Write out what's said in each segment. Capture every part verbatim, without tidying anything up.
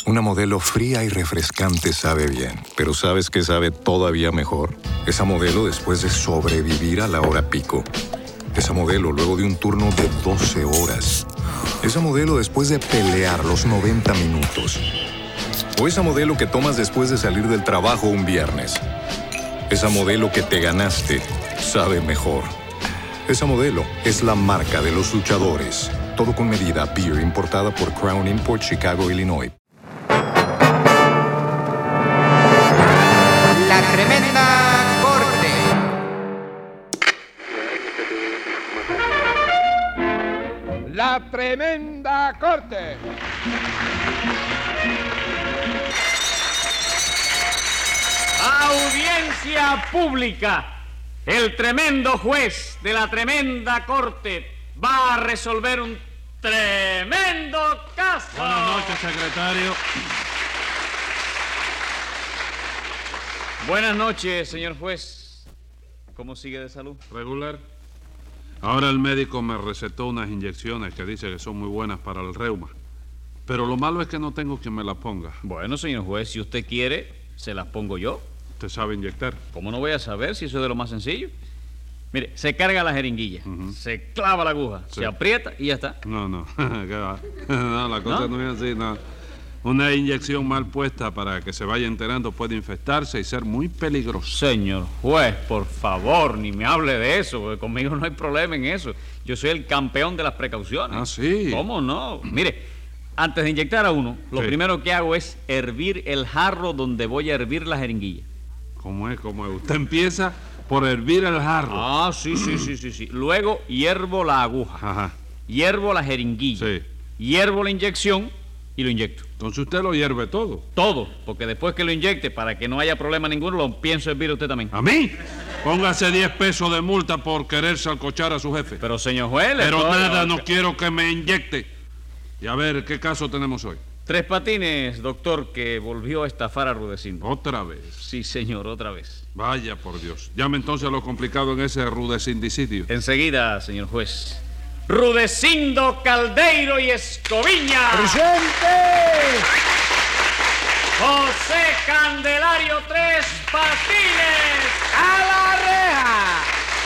Una Modelo fría y refrescante sabe bien, pero ¿sabes qué sabe todavía mejor? Esa Modelo después de sobrevivir a la hora pico. Esa Modelo luego de un turno de doce horas. Esa Modelo después de pelear los noventa minutos. O esa Modelo que tomas después de salir del trabajo un viernes. Esa Modelo que te ganaste sabe mejor. Esa Modelo es la marca de los luchadores. Todo con medida. Beer importada por Crown Import, Chicago, Illinois. La Tremenda Corte. La Tremenda Corte. Audiencia pública. El tremendo juez de la tremenda corte va a resolver un tremendo caso. Buenas noches, secretario. Buenas noches, señor juez. ¿Cómo sigue de salud? Regular. Ahora el médico me recetó unas inyecciones que dice que son muy buenas para el reuma. Pero lo malo es que no tengo quien me las ponga. Bueno, señor juez, si usted quiere, se las pongo yo. ¿Usted sabe inyectar? ¿Cómo no voy a saber si eso es de lo más sencillo? Mire, se carga la jeringuilla, uh-huh. se clava la aguja, sí. se aprieta y ya está. No, no, ¿qué va? No, la cosa ¿No? no es así, no. Una inyección mal puesta para que se vaya enterando puede infectarse y ser muy peligrosa. Señor juez, por favor, ni me hable de eso, porque conmigo no hay problema en eso. Yo soy el campeón de las precauciones. Ah, ¿sí? ¿Cómo no? Mire, antes de inyectar a uno, lo sí. primero que hago es hervir el jarro donde voy a hervir la jeringuilla. ¿Cómo es? ¿Cómo es? Usted empieza por hervir el jarro. Ah, sí, sí, sí, sí, sí. Luego hiervo la aguja. Ajá. Hiervo la jeringuilla. Sí. Hiervo la inyección y lo inyecto. Entonces usted lo hierve todo. Todo, porque después que lo inyecte, para que no haya problema ninguno, lo pienso hervir usted también. ¿A mí? Póngase diez pesos de multa por querer salcochar a su jefe. Pero, señor juez... Pero todo... nada, no quiero que me inyecte. Y a ver, ¿qué caso tenemos hoy? Tres Patines, doctor, que volvió a estafar a Rudecindo. ¿Otra vez? Sí, señor, otra vez. Vaya por Dios. Llame entonces a lo complicado en ese rudecindicidio. Enseguida, señor juez. Rudecindo, Caldeiro y Escoviña. ¡Presente! José Candelario Tres Patines. ¡A la reja!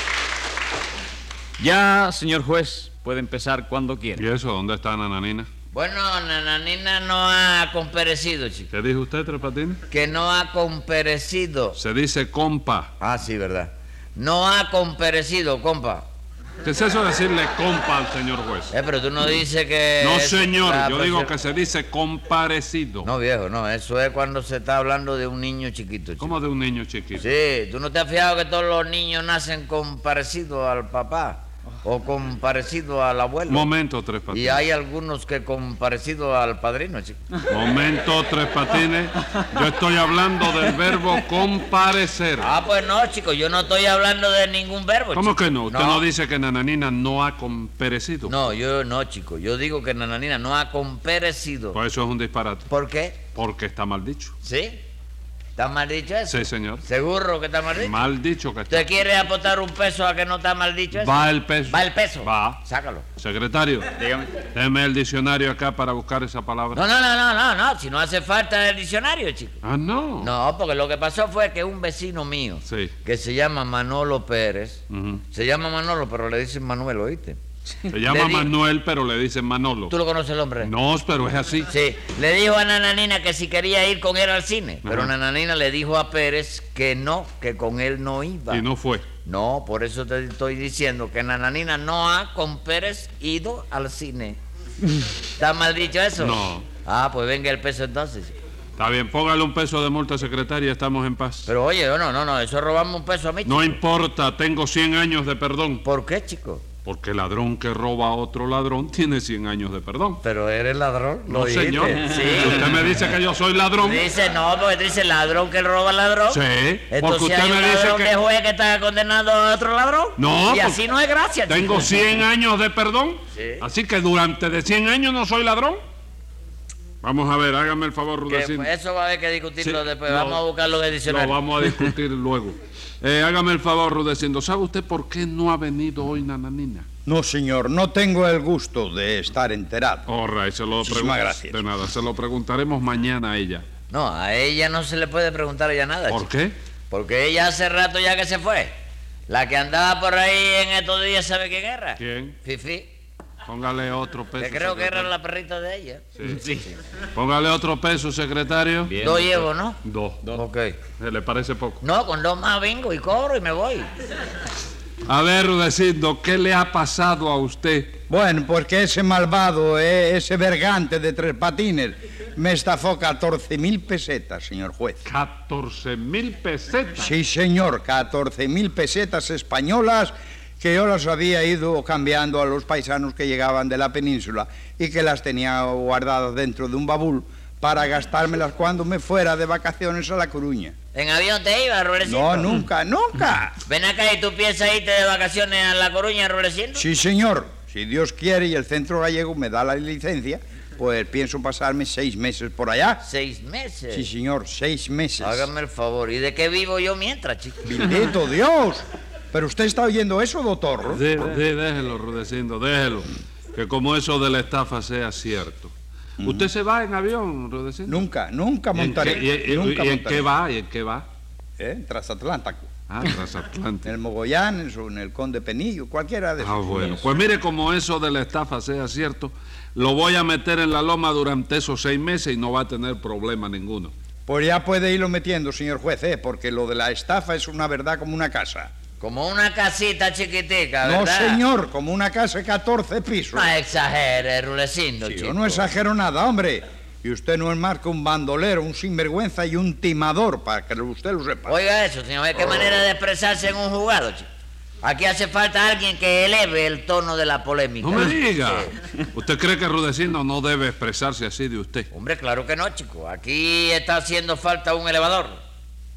Ya, señor juez, puede empezar cuando quiera. ¿Y eso? ¿Dónde está Nananina? Bueno, Nananina no ha comperecido, chico. ¿Qué dijo usted, Tres Patines? Que no ha comperecido. Se dice compa. Ah, sí, verdad. No ha comperecido, compa. ¿Qué es eso de decirle compa al señor juez? Eh, pero tú no dices que... No, señor, yo presión... digo que se dice comparecido. No, viejo, no, eso es cuando se está hablando de un niño chiquito, chico. ¿Cómo de un niño chiquito? Sí, ¿tú no te has fijado que todos los niños nacen con parecido al papá? O con parecido al abuelo. Momento, Tres Patines. Y hay algunos que con parecido al padrino, chico. Momento, Tres Patines. Yo estoy hablando del verbo comparecer. Ah, pues no, chico, yo no estoy hablando de ningún verbo, ¿Cómo chico. que no? ¿Usted no. no dice que Nananina no ha comperecido? No, yo no, chico. Yo digo que Nananina no ha comperecido. Pues eso es un disparate. ¿Por qué? Porque está mal dicho. ¿Sí? ¿Está mal dicho eso? Sí, señor. ¿Seguro que está mal dicho? Mal dicho que está. ¿Usted quiere apostar un peso a que no está mal dicho eso? Va el peso. ¿Va el peso? Va. Sácalo. Secretario. Dígame. Deme el diccionario acá para buscar esa palabra. No, no, no, no, no, no. Si no hace falta el diccionario, chico. Ah, no. No, porque lo que pasó fue que un vecino mío, sí. que se llama Manolo Pérez, uh-huh. se llama Manolo, pero le dicen Manuel, ¿oíste? Se llama Manuel, pero le dicen Manolo. ¿Tú lo conoces el hombre? No, pero es así. Sí, le dijo a Nananina que si quería ir con él al cine, pero Ajá. Nananina le dijo a Pérez que no, que con él no iba. Y no fue. No, por eso te estoy diciendo que Nananina no ha con Pérez ido al cine. ¿Está mal dicho eso? No. Ah, pues venga el peso entonces. Está bien, póngale un peso de multa, secretaria, estamos en paz. Pero oye, no, no, no, eso robamos un peso a mí, chico. No importa, tengo cien años de perdón. ¿Por qué, chico? Porque ladrón que roba a otro ladrón tiene cien años de perdón. Pero eres ladrón. No, señor. Sí. Si usted me dice que yo soy ladrón. Dice, no, porque dice ladrón que roba ladrón. Sí. Entonces porque usted hay un me dice ladrón que... de juez que está condenado a otro ladrón. No. Y así no es gracia. Tengo cien años de perdón. Sí. Así que durante de cien años no soy ladrón. Vamos a ver, hágame el favor, Rudecindo. Pues eso va a haber que discutirlo sí, después. no, vamos a buscarlo en el diccionario. Lo vamos a discutir luego. Eh, hágame el favor, Rudecindo. ¿Sabe usted por qué no ha venido hoy Nananina? No, señor, no tengo el gusto de estar enterado. All right, se lo Muchísimas pregun- gracias. De nada, se lo preguntaremos mañana a ella. No, a ella no se le puede preguntar ya nada, ¿Por chico. qué? Porque ella hace rato ya que se fue. La que andaba por ahí en estos días, ¿sabe quién era? ¿Quién? Fifi. Póngale otro peso. Que creo que era secretario. la perrita de ella. Sí. Póngale otro peso, secretario. Bien, Dos doctor. llevo, ¿no? Dos. Ok. ¿Le parece poco? No, con dos más vengo y cobro y me voy. A ver, Rudecindo, ¿qué le ha pasado a usted? Bueno, porque ese malvado, eh, ese vergante de Tres Patines, me estafó catorce mil pesetas, señor juez. catorce mil pesetas. Sí, señor, catorce mil pesetas españolas que yo las había ido cambiando a los paisanos que llegaban de la península y que las tenía guardadas dentro de un baúl para gastármelas cuando me fuera de vacaciones a La Coruña. ¿En avión te ibas, Rulecito? No, nunca, nunca. Ven acá y tú piensas irte de vacaciones a La Coruña, Rulecito. Sí, señor. Si Dios quiere y el Centro Gallego me da la licencia, pues pienso pasarme seis meses por allá. Seis meses. Sí, señor, seis meses. Hágame el favor. ¿Y de qué vivo yo mientras, chico? ¡Bendito Dios! ¿Pero usted está oyendo eso, doctor? De- de- déjelo, Rudecindo, déjelo. Que como eso de la estafa sea cierto. ¿Usted se va en avión, Rudecindo? Nunca, nunca ¿Y en montaré. qué- y- y- nunca y en montaré. qué va? ¿Y en qué va? ¿Eh? Transatlántico. Ah, En transatlántico. el Mogollanes o en el Conde Penillo, cualquiera de esos. Ah, bueno. Pues mire, como eso de la estafa sea cierto, lo voy a meter en la loma durante esos seis meses y no va a tener problema ninguno. Pues ya puede irlo metiendo, señor juez, ¿eh? Porque lo de la estafa es una verdad como una casa. Como una casita chiquitica, No, ¿verdad? señor, como una casa de catorce pisos. No exagere, Rulecindo, Sí, chico. yo no exagero nada, hombre. Y usted no es más que un bandolero, un sinvergüenza y un timador, para que usted lo sepa. Oiga eso, señor. ¿Qué manera de expresarse en un juzgado, chico? Aquí hace falta alguien que eleve el tono de la polémica. No me diga. ¿Usted cree que Rudecindo no debe expresarse así de usted? Hombre, claro que no, chico. Aquí está haciendo falta un elevador.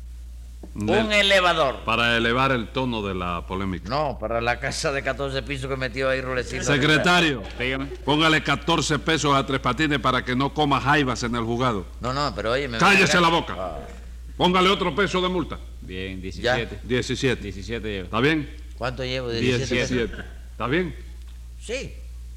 De- Un elevador. para elevar el tono de la polémica. No, para la casa de catorce pisos que metió ahí Rulecindo. Secretario, Dígame. póngale catorce pesos a Tres Patines para que no coma jaivas en el juzgado. No, no, pero oye... me- Cállese la boca. Ah, Póngale otro peso de multa. Bien, diecisiete. diecisiete. diecisiete llevo. ¿Está bien? ¿Cuánto llevo? diecisiete. diecisiete. ¿Está bien? Sí.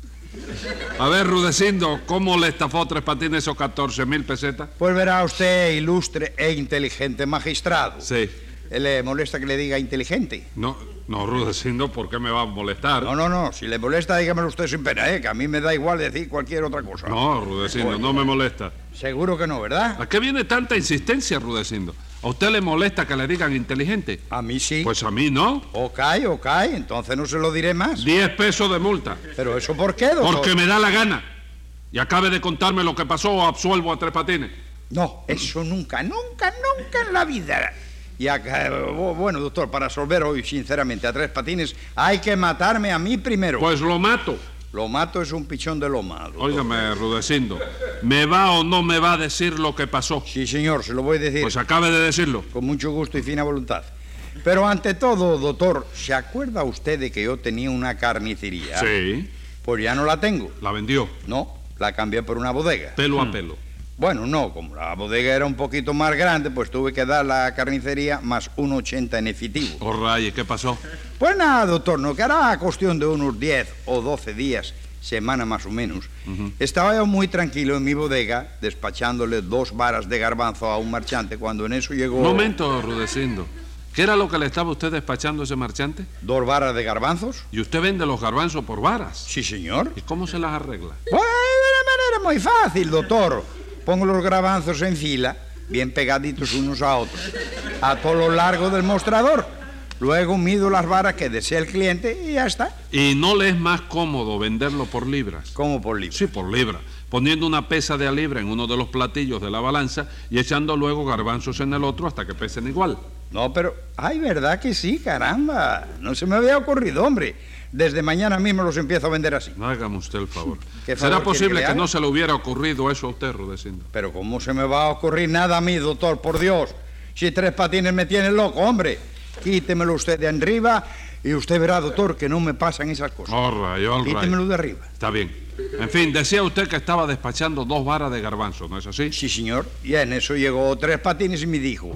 A ver, Rudecindo, ¿cómo le estafó Tres Patines esos catorce mil pesetas? Pues verá usted, ilustre e inteligente magistrado. Sí. ¿Le molesta que le diga inteligente? No, no, Rudecindo, ¿por qué me va a molestar? No, no, no. Si le molesta, dígamelo usted sin pena, ¿eh? Que a mí me da igual decir cualquier otra cosa. No, Rudecindo, no me molesta. Seguro que no, ¿verdad? ¿A qué viene tanta insistencia, Rudecindo? ¿A usted le molesta que le digan inteligente? A mí sí. Pues a mí no. Ok, ok. Entonces no se lo diré más. Diez pesos de multa. ¿Pero eso por qué, doctor? Porque me da la gana. Y acabe de contarme lo que pasó o absuelvo a Tres Patines. No, eso nunca, nunca, nunca en la vida. Y acá, bueno, doctor, para resolver hoy, sinceramente, a Tres Patines, hay que matarme a mí primero. Pues lo mato. Lo mato es un pichón de loma, doctor. Óigame, Rudecindo, ¿me va o no me va a decir lo que pasó? Sí, señor, se lo voy a decir. Pues acabe de decirlo. Con mucho gusto y fina voluntad. Pero ante todo, doctor, ¿se acuerda usted de que yo tenía una carnicería? Sí. Pues ya no la tengo. La vendió. No, la cambié por una bodega. Pelo a pelo. Bueno, no, como la bodega era un poquito más grande, pues tuve que dar la carnicería más un ochenta en efectivo. Oh, ¿y qué pasó? Pues nada, doctor, no, que hará cuestión de unos diez o doce días, semana más o menos. Estaba yo muy tranquilo en mi bodega, despachándole dos varas de garbanzo a un marchante, cuando en eso llegó... Un momento, Rudecindo. ¿Qué era lo que le estaba usted despachando a ese marchante? ¿Dos varas de garbanzos? ¿Y usted vende los garbanzos por varas? Sí, señor. ¿Y cómo se las arregla? Pues de manera muy fácil, doctor. Pongo los garbanzos en fila, bien pegaditos unos a otros, a todo lo largo del mostrador. Luego mido las varas que desea el cliente y ya está. ¿Y no le es más cómodo venderlo por libras? ¿Cómo por libra? Sí, por libra. Poniendo una pesa de a libra en uno de los platillos de la balanza y echando luego garbanzos en el otro hasta que pesen igual. No, pero... Ay, ¿verdad que sí? Caramba. No se me había ocurrido, hombre. Desde mañana mismo los empiezo a vender así. Hágame usted el favor. ¿Qué favor ¿Será quiere posible que le que haga? no se le hubiera ocurrido eso a usted, Rudecindo? Pero ¿cómo se me va a ocurrir nada a mí, doctor? Por Dios. Si Tres Patines me tiene loco, hombre. Quítemelo usted de arriba y usted verá, doctor, que no me pasan esas cosas. All right, all right. Quítemelo de arriba. Está bien. En fin, decía usted que estaba despachando dos varas de garbanzo, ¿no es así? Sí, señor. Y en eso llegó Tres Patines y me dijo,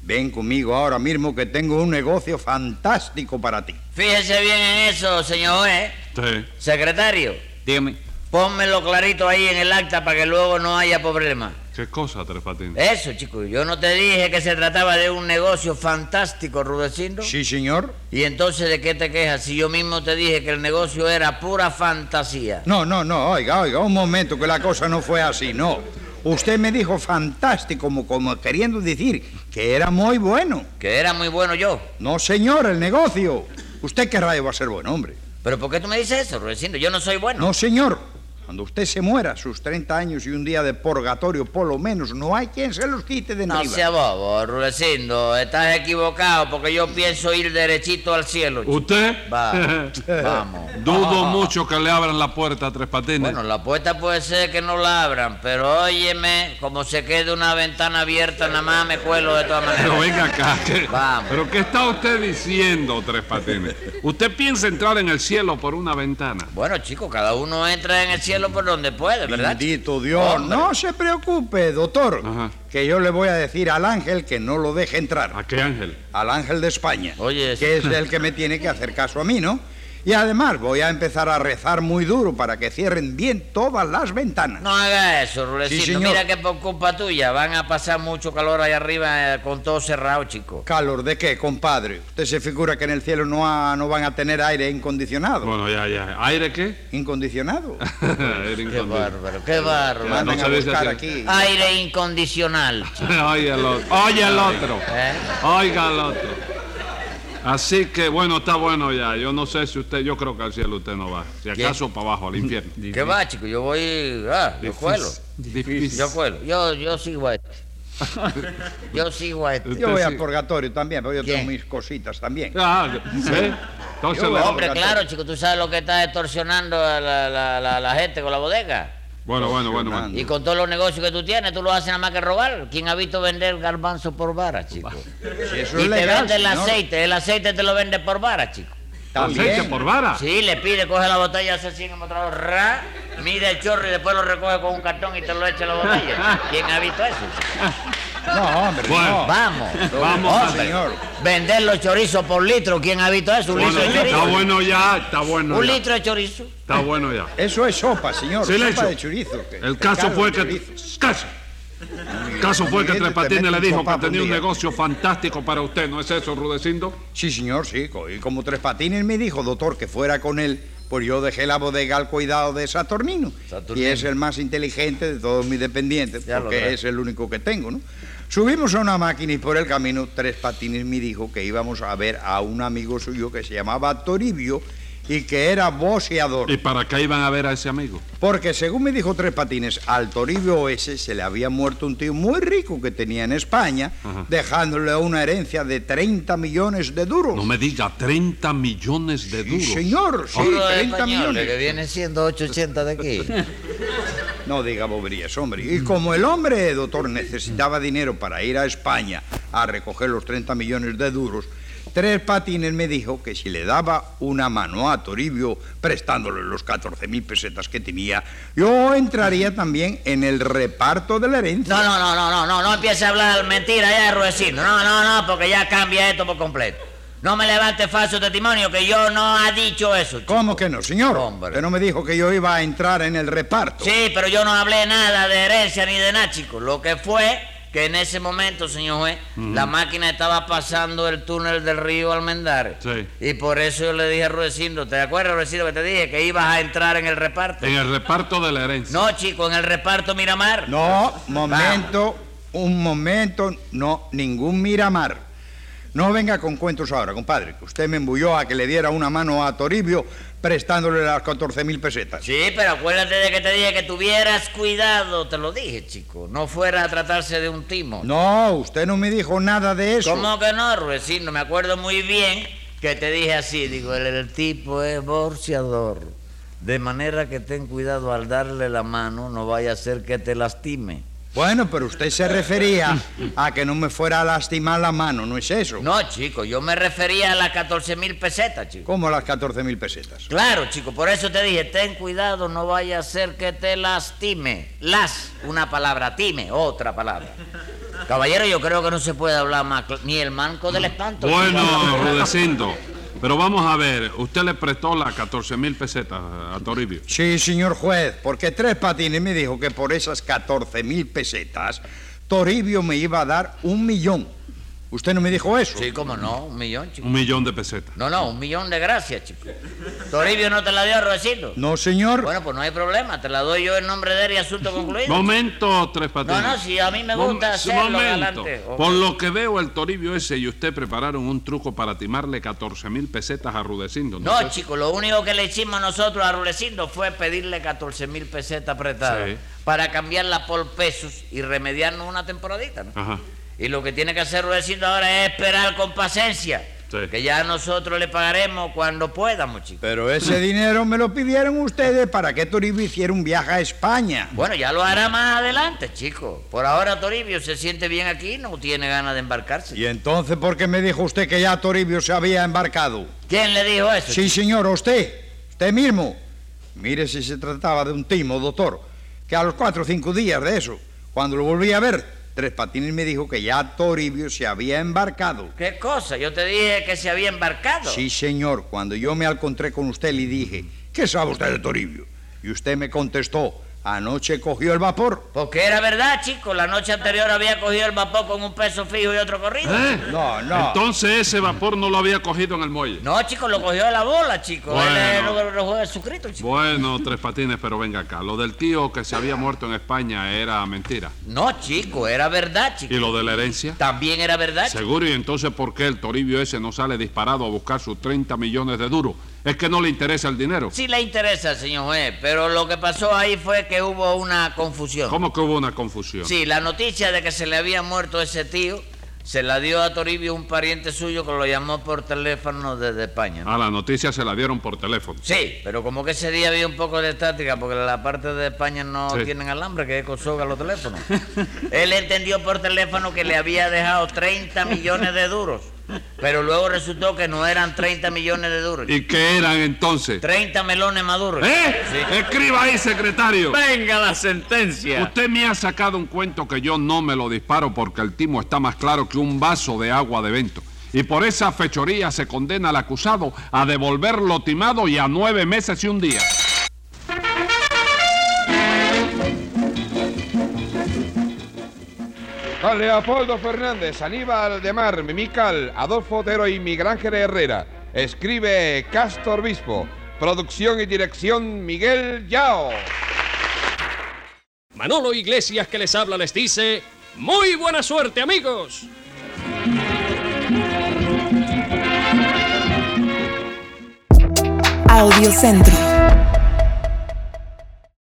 Ven conmigo ahora mismo que tengo un negocio fantástico para ti. Fíjese bien en eso, señor juez. Sí. Secretario, Dígame. pónmelo clarito ahí en el acta para que luego no haya problema. ¿Qué cosa, Tres Patines? Eso, chico, yo no te dije que se trataba de un negocio fantástico, Rudecindo. Sí, señor. ¿Y entonces de qué te quejas si yo mismo te dije que el negocio era pura fantasía? No, no, no, oiga, oiga, un momento, que la cosa no fue así, no. Usted me dijo fantástico, como, como queriendo decir que era muy bueno. Que era muy bueno yo. No, señor, el negocio. ¿Usted qué rayo va a ser bueno, hombre? ¿Pero por qué tú me dices eso, Rudecindo? Yo no soy bueno. No, señor. Cuando usted se muera, sus treinta años y un día de purgatorio, por lo menos, no hay quien se los quite de No arriba. sea bobo, Rudecindo. Estás equivocado porque yo pienso ir derechito al cielo, chico. ¿Usted? Va, vamos. Dudo mucho que le abran la puerta a Tres Patines. Bueno, la puerta puede ser que no la abran, pero óyeme, como se quede una ventana abierta, nada más me cuelo de todas maneras. Pero venga acá. ¿qué? Vamos. ¿Pero qué está usted diciendo, Tres Patines? ¿Usted piensa entrar en el cielo por una ventana? Bueno, chicos, cada uno entra en el cielo por donde puede, ¿verdad? Bendito Dios. Hombre. No se preocupe, doctor, Ajá. que yo le voy a decir al ángel que no lo deje entrar. ¿A qué ángel? Al ángel de España. Oye, que es el que me tiene que hacer caso a mí, ¿no? Y además voy a empezar a rezar muy duro para que cierren bien todas las ventanas. no haga eso, Rulecito. Sí, señor. Mira que por culpa tuya van a pasar mucho calor ahí arriba eh, con todo cerrado, chico. ¿Calor de qué, compadre? ¿Usted se figura que en el cielo no, ha- no van a tener aire incondicionado? Bueno, ya, ya. ¿Aire qué? ¿Incondicionado? Aire Qué incondicionado. bárbaro, qué bárbaro. Ya, no Mandan se a dice buscar así. aquí. Aire incondicional, chico. Oye el otro. Oye el otro. ¿Eh? Oiga el otro. Así que, bueno, está bueno ya. Yo no sé si usted, yo creo que al cielo usted no va. Si acaso para abajo, al infierno. ¿Qué va, chico? Yo voy... Ah, yo cuelo. Difícil. Yo cuelo. Yo, yo sigo a este. Yo sigo a este. Yo voy sí. al purgatorio también, pero yo ¿Quién? tengo mis cositas también. Ah, ¿ve? Entonces, Yo, le- Hombre, Purgatorio. claro, chico, tú sabes lo que está extorsionando a la, la, la, la gente con la bodega. bueno, bueno, bueno, bueno. Y con todos los negocios que tú tienes, tú lo haces nada más que robar. ¿Quién ha visto vender garbanzo por vara, chico? Si eso Y es te legal, vende el señor. aceite, el aceite te lo vende por vara, chico. ¿Aceite También. por vara? Sí, le pide, coge la botella, hace así en el mostrador, ra, mira el chorro y después lo recoge con un cartón y te lo echa en la botella. ¿Quién ha visto eso, chico? No, hombre, Bueno. no. Vamos. Vamos, No, Hombre, señor. Vender los chorizos por litro, ¿quién ha visto eso? Un Bueno, litro de chorizo. está bueno ya, está bueno Un ya. litro de chorizo. Está bueno ya. Eso es sopa, señor. Silencio. Sopa de chorizo. que- El que caso caldo fue de que... chorizo. ¡Caso! El caso fue que Miguel, Tres te Patines meto le un dijo que sopapo tenía un un día. negocio fantástico para usted, ¿no es eso, Rudecindo? Sí, señor, sí. co- Y como Tres Patines me dijo, doctor, que fuera con él, pues yo dejé la bodega al cuidado de Saturnino. Saturnino. Y es el más inteligente de todos mis dependientes, Ya lo porque creo. es el único que tengo, ¿no? Subimos a una máquina y por el camino Tres Patines me dijo que íbamos a ver a un amigo suyo que se llamaba Toribio y que era boxeador. ¿Y para qué iban a ver a ese amigo? Porque según me dijo Tres Patines, al Toribio ese se le había muerto un tío muy rico que tenía en España, Ajá. dejándole una herencia de treinta millones de duros. No me diga, treinta millones de Sí, duros. señor, sí, Puro treinta español, millones. que viene siendo ocho ochenta de aquí. No diga boberías, hombre. Y como el hombre, doctor, necesitaba dinero para ir a España a recoger los treinta millones de duros, Tres Patines me dijo que si le daba una mano a Toribio prestándole los catorce mil pesetas que tenía, yo entraría también en el reparto de la herencia. No, no, no, no, no, no, no empiece a hablar mentira ya, Ruecino. No, no, no, porque ya cambia esto por completo. No me levante falso testimonio, que yo no ha dicho eso, chico. ¿Cómo que no, señor? Hombre. Que no me dijo que yo iba a entrar en el reparto. Sí, pero yo no hablé nada de herencia ni de nada, chico. Lo que fue que en ese momento, señor juez, la máquina estaba pasando el túnel del río Almendares. Sí. Y por eso yo le dije a Ruecindo, ¿te acuerdas, Ruecindo, que te dije que ibas a entrar en el reparto? En el reparto de la herencia. No, chico, en el reparto Miramar. No, momento, un momento, no, ningún Miramar. No venga con cuentos ahora, compadre, que usted me embulló a que le diera una mano a Toribio prestándole las catorce mil pesetas. Sí, pero acuérdate de que te dije que tuvieras cuidado, te lo dije, chico. No fuera a tratarse de un timo. No, usted no me dijo nada de eso. ¿Cómo que no, Ruecino? Me acuerdo muy bien que te dije así, digo, el, el tipo es boxeador. De manera que ten cuidado al darle la mano, no vaya a ser que te lastime. Bueno, pero usted se refería a que no me fuera a lastimar la mano, ¿no es eso? No, chico, yo me refería a las catorce mil pesetas, chico. ¿Cómo las catorce mil pesetas? Claro, chico, por eso te dije, ten cuidado, no vaya a ser que te lastime. Las, una palabra, time, otra palabra. Caballero, yo creo que no se puede hablar más, cl- ni el manco del espanto. Bueno, Rudecindo, pero vamos a ver, usted le prestó las catorce mil pesetas a Toribio. Sí, señor juez, porque Tres Patines me dijo que por esas catorce mil pesetas Toribio me iba a dar un millón. ¿Usted no me dijo eso? Sí, cómo no, un millón, chico. Un millón de pesetas. No, no, un millón de gracias, chico. ¿Toribio no te la dio, Rudecindo? No, señor. Bueno, pues no hay problema, te la doy yo en nombre de él y asunto concluido. Momento, Tres Patines. No, no, si a mí me Mom- gusta hacerlo, momento. adelante. Ok. Por lo que veo, el Toribio ese y usted prepararon un truco para timarle catorce mil pesetas a Rudecindo. No, sé. chico, lo único que le hicimos nosotros a Rudecindo fue pedirle catorce mil pesetas prestadas Sí. para cambiarla por pesos y remediarnos una temporadita, ¿no? Ajá. Y lo que tiene que hacer Rudecindo ahora es esperar con paciencia, Sí. que ya nosotros le pagaremos cuando podamos, chico. Pero ese dinero me lo pidieron ustedes para que Toribio hiciera un viaje a España. Bueno, ya lo hará más adelante, chico. Por ahora Toribio se siente bien aquí, no tiene ganas de embarcarse. ¿Y entonces por qué me dijo usted que ya Toribio se había embarcado? ¿Quién le dijo eso? Sí, señor, usted. Usted mismo. Mire si se trataba de un timo, doctor, que a los cuatro o cinco días de eso, cuando lo volví a ver, Tres Patines me dijo que ya Toribio se había embarcado. ¿Qué cosa? Yo te dije que se había embarcado. Sí, señor. Cuando yo me encontré con usted le dije, ¿qué sabe usted de Toribio? Y usted me contestó, anoche cogió el vapor. Porque era verdad, chico. La noche anterior había cogido el vapor con un peso fijo y otro corrido. ¿Eh? No, no. Entonces ese vapor no lo había cogido en el muelle. No, chico, lo cogió de la bola, chico. Bueno. Él es lo, lo juega Jesucristo, chico. Bueno, Tres Patines, pero venga acá. Lo del tío que se había muerto en España era mentira. No, chico, era verdad, chico. ¿Y lo de la herencia? También era verdad, chico. Seguro, y entonces ¿por qué el Toribio ese no sale disparado a buscar sus treinta millones de duros? ¿Es que no le interesa el dinero? Sí le interesa, señor juez, pero lo que pasó ahí fue que hubo una confusión. ¿Cómo que hubo una confusión? Sí, la noticia de que se le había muerto ese tío se la dio a Toribio un pariente suyo que lo llamó por teléfono desde España, ¿no? Ah, la noticia se la dieron por teléfono. Sí, pero como que ese día había un poco de estática porque la parte de España no Sí. tienen alambre, que es con soga los teléfonos. Él entendió por teléfono que le había dejado treinta millones de duros, pero luego resultó que no eran treinta millones de duros. ¿Y qué eran entonces? treinta melones maduros. ¿Eh? Sí. Escriba ahí, secretario. Venga la sentencia. Usted me ha sacado un cuento que yo no me lo disparo porque el timo está más claro que un vaso de agua de vento. Y por esa fechoría se condena al acusado a devolver lo timado y a nueve meses y un día. Con Leopoldo Fernández, Aníbal de Mar, Mimical, Adolfo Otero y Miguel Ángel Herrera. Escribe Castor Bispo. Producción y dirección Miguel Yao. Manolo Iglesias, que les habla, les dice: ¡muy buena suerte, amigos! Audiocentro.